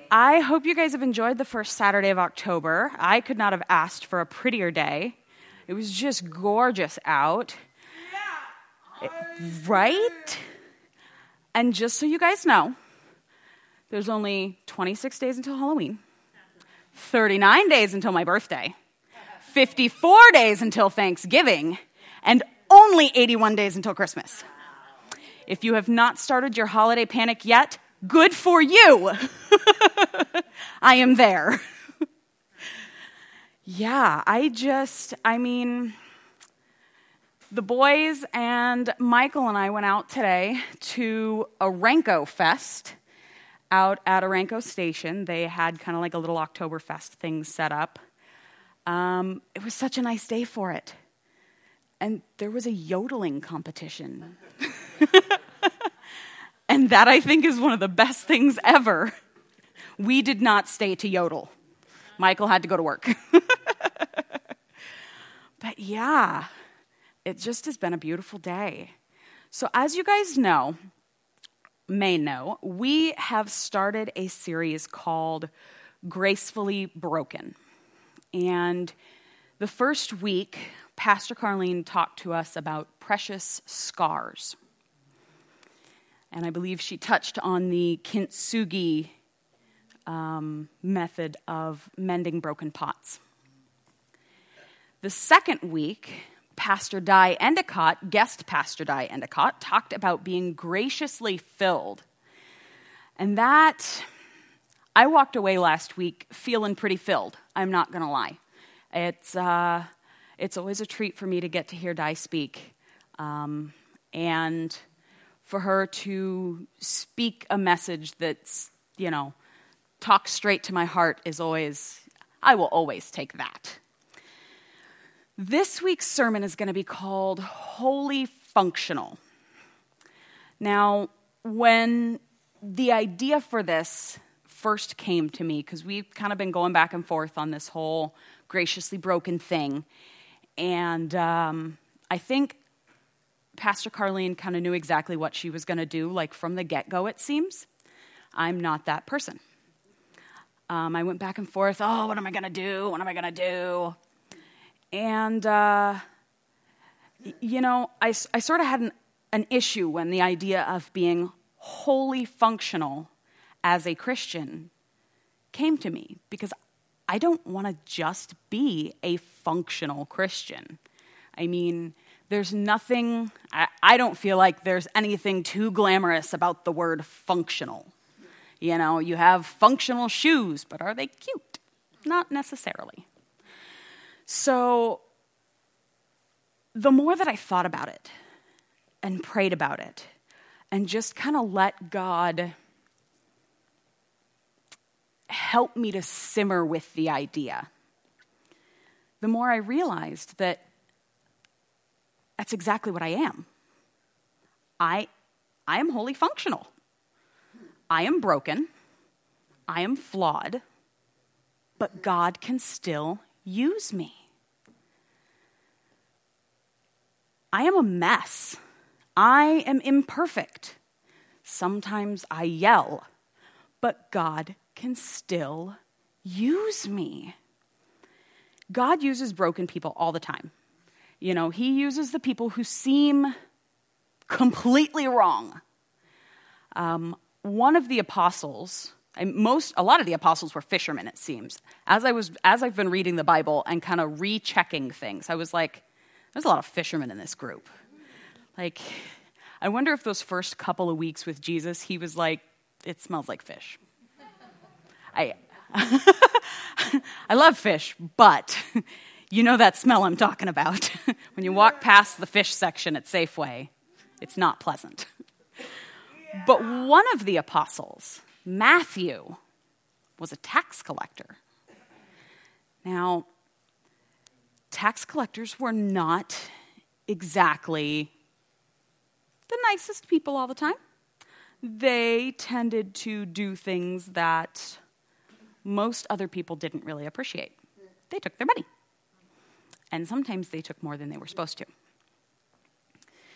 I hope you guys have enjoyed the first Saturday of October. I could not have asked for a prettier day. It was just gorgeous out. Right? And just so you guys know, there's only 26 days until Halloween, 39 days until my birthday, 54 days until Thanksgiving, and only 81 days until Christmas. If you have not started your holiday panic yet, good for you. I am there. Yeah, the boys and Michael and I went out today to Aranco Fest out at Aranco Station. They had kind of like a little Oktoberfest thing set up. It was such a nice day for it. And there was a yodeling competition. And that, I think, is one of the best things ever. We did not stay to yodel. Michael had to go to work. But yeah, it just has been a beautiful day. So as you guys may know, we have started a series called Gracefully Broken. And the first week, Pastor Carlene talked to us about precious scars. And I believe she touched on the kintsugi method of mending broken pots. The second week, Pastor Di Endicott, guest Pastor Di Endicott, talked about being graciously filled. And that, I walked away last week feeling pretty filled, I'm not going to lie. It's always a treat for me to get to hear Di speak. And for her to speak a message that's, talk straight to my heart I will always take that. This week's sermon is going to be called Wholly Functional. Now, when the idea for this first came to me, because we've kind of been going back and forth on this whole graciously broken thing, and I think Pastor Carlene kind of knew exactly what she was going to do, like from the get-go, it seems. I'm not that person. I went back and forth, what am I going to do? What am I going to do? And, I sort of had an issue when the idea of being wholly functional as a Christian came to me, because I don't want to just be a functional Christian. I mean, there's nothing, I don't feel like there's anything too glamorous about the word functional. You have functional shoes, but are they cute? Not necessarily. So the more that I thought about it and prayed about it and just kind of let God help me to simmer with the idea, the more I realized that that's exactly what I am. I am wholly functional. I am broken. I am flawed. But God can still use me. I am a mess. I am imperfect. Sometimes I yell, but God can still use me. God uses broken people all the time. He uses the people who seem completely wrong. One of the apostles, a lot of the apostles were fishermen, it seems. As I've been reading the Bible and kind of rechecking things, I was like, there's a lot of fishermen in this group. Like, I wonder if those first couple of weeks with Jesus, he was like, it smells like fish. I love fish, but that smell I'm talking about. When you walk past the fish section at Safeway, it's not pleasant. But one of the apostles, Matthew, was a tax collector. Now, tax collectors were not exactly the nicest people all the time. They tended to do things that most other people didn't really appreciate. They took their money. And sometimes they took more than they were supposed to.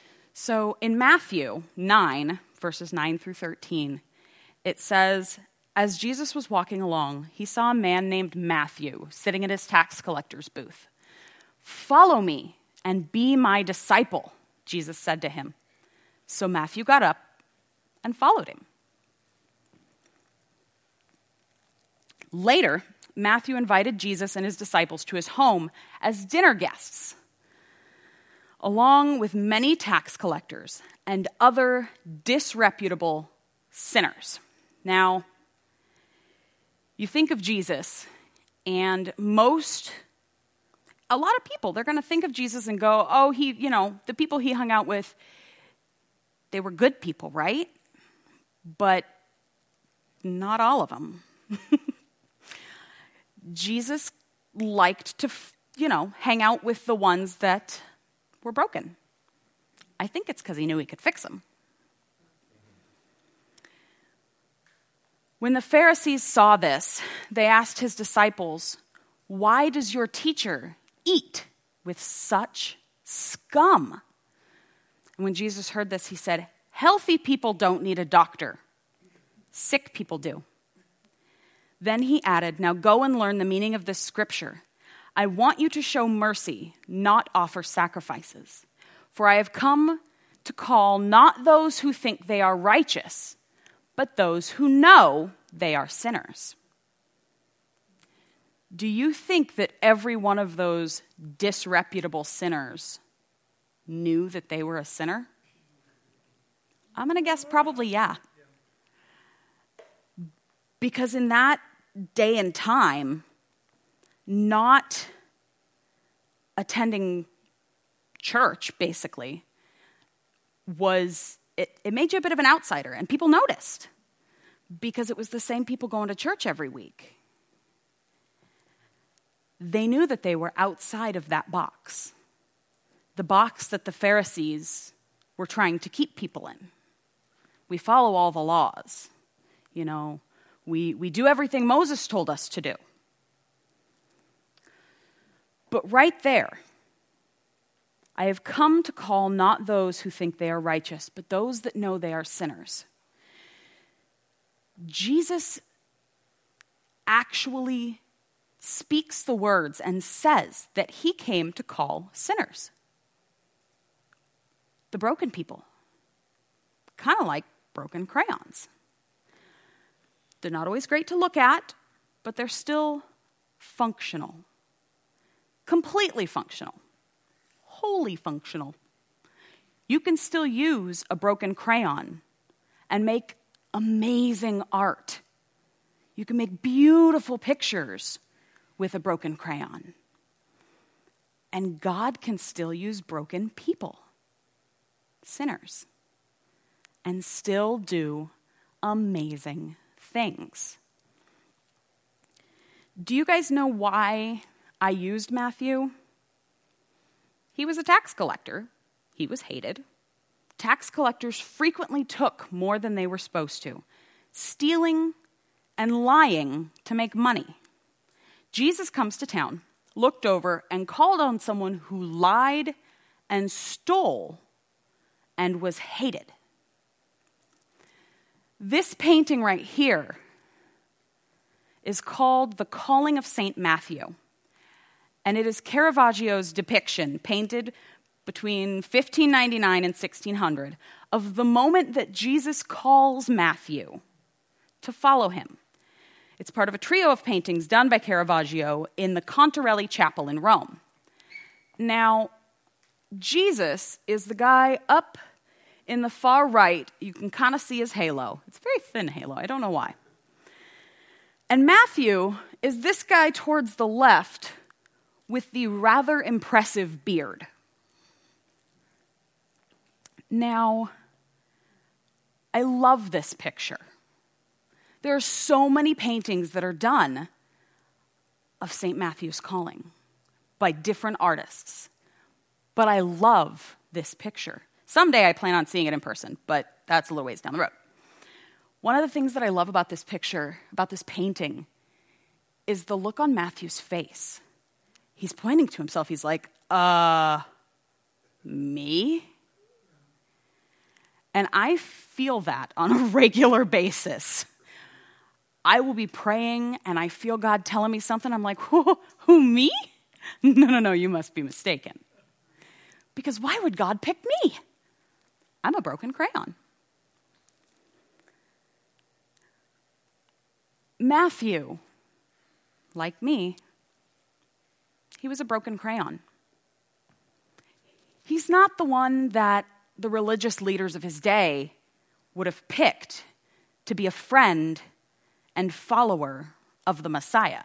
So in Matthew 9, verses 9 through 13, it says, as Jesus was walking along, he saw a man named Matthew sitting at his tax collector's booth. "Follow me and be my disciple," Jesus said to him. So Matthew got up and followed him. Later, Matthew invited Jesus and his disciples to his home as dinner guests, along with many tax collectors and other disreputable sinners. Now, you think of Jesus, and a lot of people, they're going to think of Jesus and go, oh, the people he hung out with, they were good people, right? But not all of them. Jesus liked to, hang out with the ones that were broken. I think it's because he knew he could fix them. When the Pharisees saw this, they asked his disciples, "Why does your teacher eat with such scum?" And when Jesus heard this, he said, "Healthy people don't need a doctor. Sick people do." Then he added, "Now go and learn the meaning of this scripture. I want you to show mercy, not offer sacrifices. For I have come to call not those who think they are righteous, but those who know they are sinners." Do you think that every one of those disreputable sinners knew that they were a sinner? I'm going to guess probably yeah. Because in that day and time, not attending church, basically, it made you a bit of an outsider, and people noticed because it was the same people going to church every week. They knew that they were outside of that box, the box that the Pharisees were trying to keep people in. We follow all the laws. We do everything Moses told us to do. But right there, I have come to call not those who think they are righteous, but those that know they are sinners. Jesus actually speaks the words and says that he came to call sinners. The broken people. Kind of like broken crayons. They're not always great to look at, but they're still functional. Completely functional. Wholly functional. You can still use a broken crayon and make amazing art. You can make beautiful pictures with a broken crayon. And God can still use broken people, sinners, and still do amazing things. Do you guys know why I used Matthew? He was a tax collector. He was hated. Tax collectors frequently took more than they were supposed to, stealing and lying to make money. Jesus comes to town, looked over, and called on someone who lied and stole and was hated. This painting right here is called The Calling of St. Matthew. And it is Caravaggio's depiction, painted between 1599 and 1600, of the moment that Jesus calls Matthew to follow him. It's part of a trio of paintings done by Caravaggio in the Contarelli Chapel in Rome. Now, Jesus is the guy up in the far right. You can kind of see his halo. It's a very thin halo. I don't know why. And Matthew is this guy towards the left with the rather impressive beard. Now, I love this picture. There are so many paintings that are done of St. Matthew's calling by different artists. But I love this picture. Someday I plan on seeing it in person, but that's a little ways down the road. One of the things that I love about this picture, about this painting, is the look on Matthew's face. He's pointing to himself. He's like, me? And I feel that on a regular basis. I will be praying and I feel God telling me something. I'm like, who me? No, you must be mistaken. Because why would God pick me? I'm a broken crayon. Matthew, like me, he was a broken crayon. He's not the one that the religious leaders of his day would have picked to be a friend and follower of the Messiah.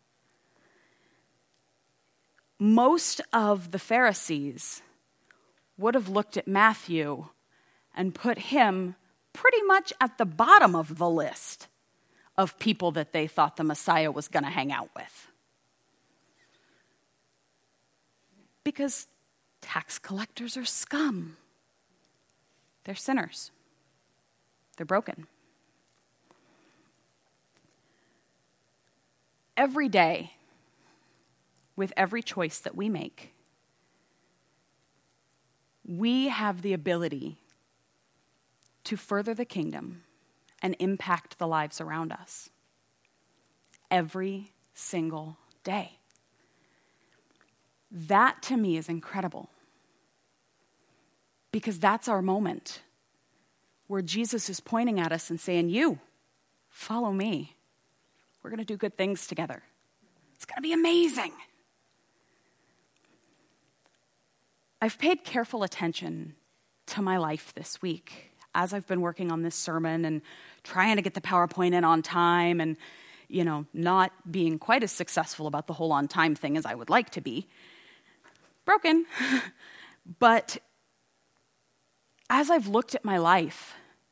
Most of the Pharisees would have looked at Matthew and put him pretty much at the bottom of the list of people that they thought the Messiah was going to hang out with. Because tax collectors are scum. They're sinners. They're broken. Every day, with every choice that we make, we have the ability to further the kingdom and impact the lives around us. Every single day. That to me is incredible. Because that's our moment where Jesus is pointing at us and saying, you, follow me. We're going to do good things together. It's going to be amazing. I've paid careful attention to my life this week as I've been working on this sermon and trying to get the PowerPoint in on time and, not being quite as successful about the whole on time thing as I would like to be. Broken. But as I've looked at my life,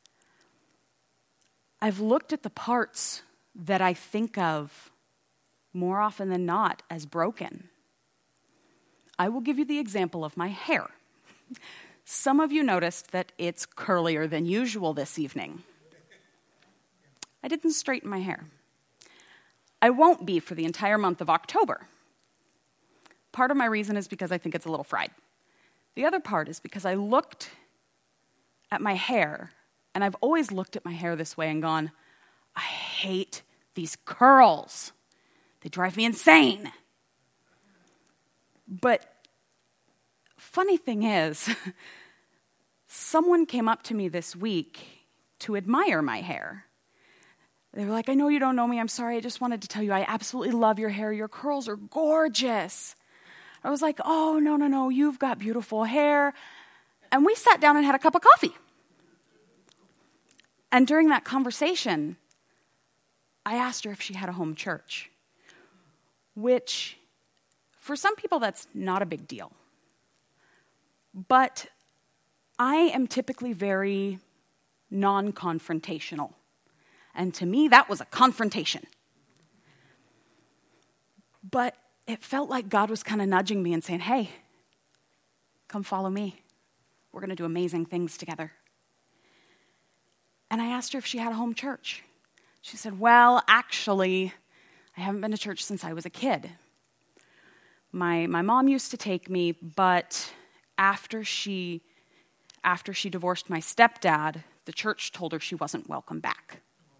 I've looked at the parts that I think of more often than not as broken. I will give you the example of my hair. Some of you noticed that it's curlier than usual this evening. I didn't straighten my hair. I won't be for the entire month of October. Part of my reason is because I think it's a little fried. The other part is because I looked at my hair, and I've always looked at my hair this way and gone, I hate these curls. They drive me insane. But funny thing is, someone came up to me this week to admire my hair. They were like, I know you don't know me. I'm sorry. I just wanted to tell you I absolutely love your hair. Your curls are gorgeous. I was like, oh, no. You've got beautiful hair. And we sat down and had a cup of coffee. And during that conversation, I asked her if she had a home church, which for some people that's not a big deal. But I am typically very non-confrontational. And to me, that was a confrontation. But it felt like God was kind of nudging me and saying, hey, come follow me. We're going to do amazing things together. And I asked her if she had a home church. She said, well, actually, I haven't been to church since I was a kid. My mom used to take me, but after she divorced my stepdad, the church told her she wasn't welcome back.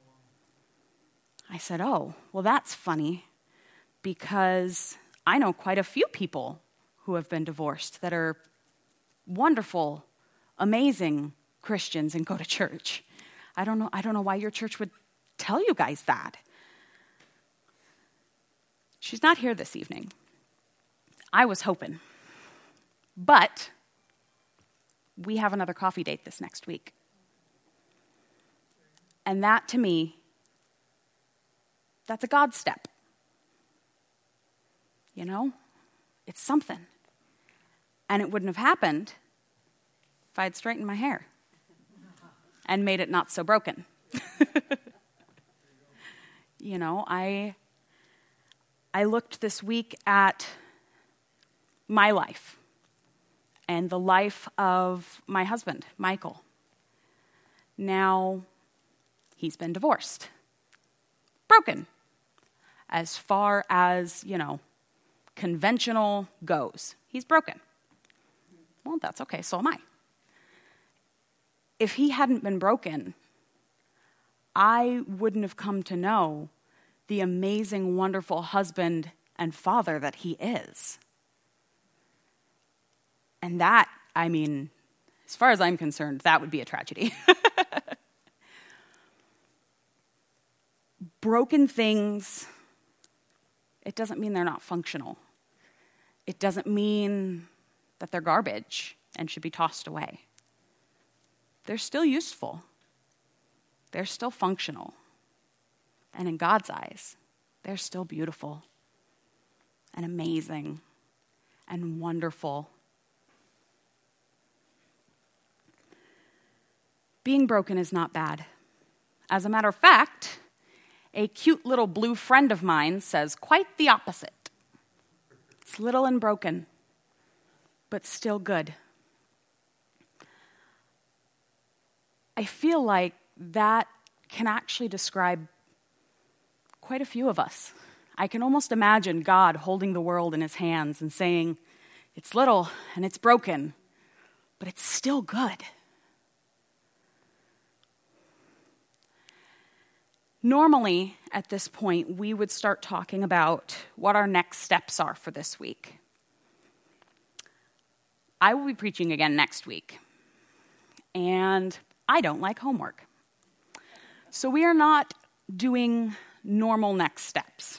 I said, oh, well, that's funny, because I know quite a few people who have been divorced that are wonderful, amazing Christians and go to church. I don't know why your church would tell you guys that. She's not here this evening. I was hoping. But we have another coffee date this next week. And that, to me, that's a God step. It's something. And it wouldn't have happened if I had straightened my hair and made it not so broken. I looked this week at my life and the life of my husband, Michael. Now, he's been divorced. Broken. As far as, conventional goes. He's broken. Well, that's okay, so am I. If he hadn't been broken, I wouldn't have come to know the amazing, wonderful husband and father that he is. And that, I mean, as far as I'm concerned, that would be a tragedy. Broken things, it doesn't mean they're not functional. It doesn't mean that they're garbage and should be tossed away. They're still useful. They're still functional. And in God's eyes, they're still beautiful and amazing and wonderful. Being broken is not bad. As a matter of fact, a cute little blue friend of mine says quite the opposite. It's little and broken, but still good. I feel like that can actually describe quite a few of us. I can almost imagine God holding the world in his hands and saying, it's little and it's broken, but it's still good. Normally, at this point, we would start talking about what our next steps are for this week. I will be preaching again next week, and I don't like homework. So we are not doing normal next steps.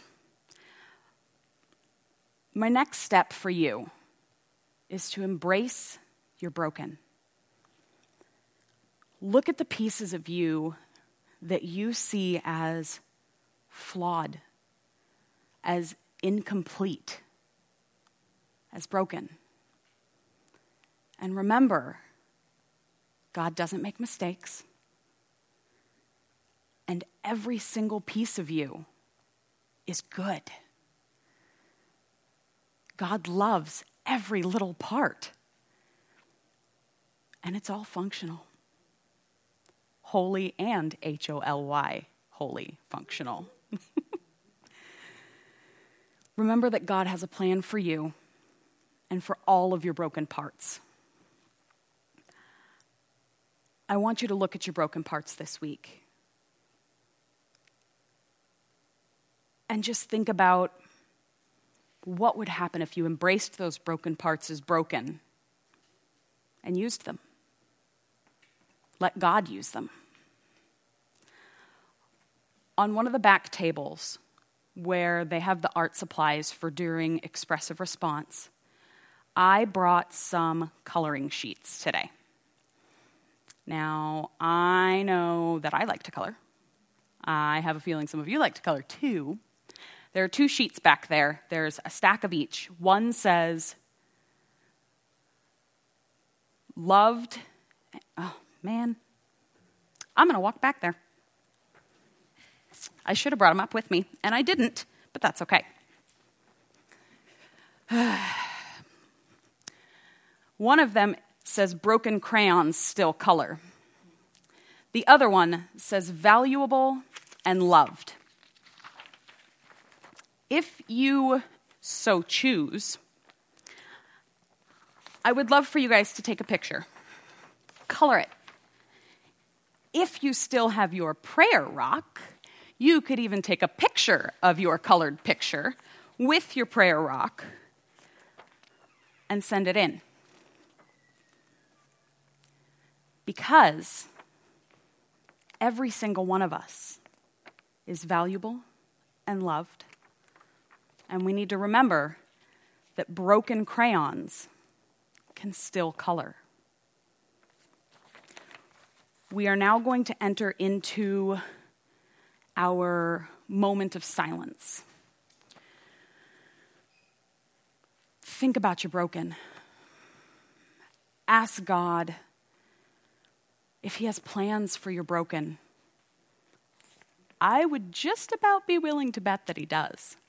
My next step for you is to embrace your broken. Look at the pieces of you that you see as flawed, as incomplete, as broken. And remember, God doesn't make mistakes. And every single piece of you is good. God loves every little part. And it's all functional. Holy and Holy, holy, functional. Remember that God has a plan for you and for all of your broken parts. I want you to look at your broken parts this week. And just think about what would happen if you embraced those broken parts as broken and used them. Let God use them. On one of the back tables where they have the art supplies for doing expressive response, I brought some coloring sheets today. Now, I know that I like to color. I have a feeling some of you like to color too. There are 2 sheets back there. There's a stack of each. One says, loved. Oh, man. I'm going to walk back there. I should have brought them up with me, and I didn't, but that's okay. One of them says, broken crayons still color. The other one says, valuable and loved. If you so choose, I would love for you guys to take a picture. Color it. If you still have your prayer rock, you could even take a picture of your colored picture with your prayer rock and send it in. Because every single one of us is valuable and loved. And we need to remember that broken crayons can still color. We are now going to enter into our moment of silence. Think about your broken. Ask God if he has plans for your broken. I would just about be willing to bet that he does.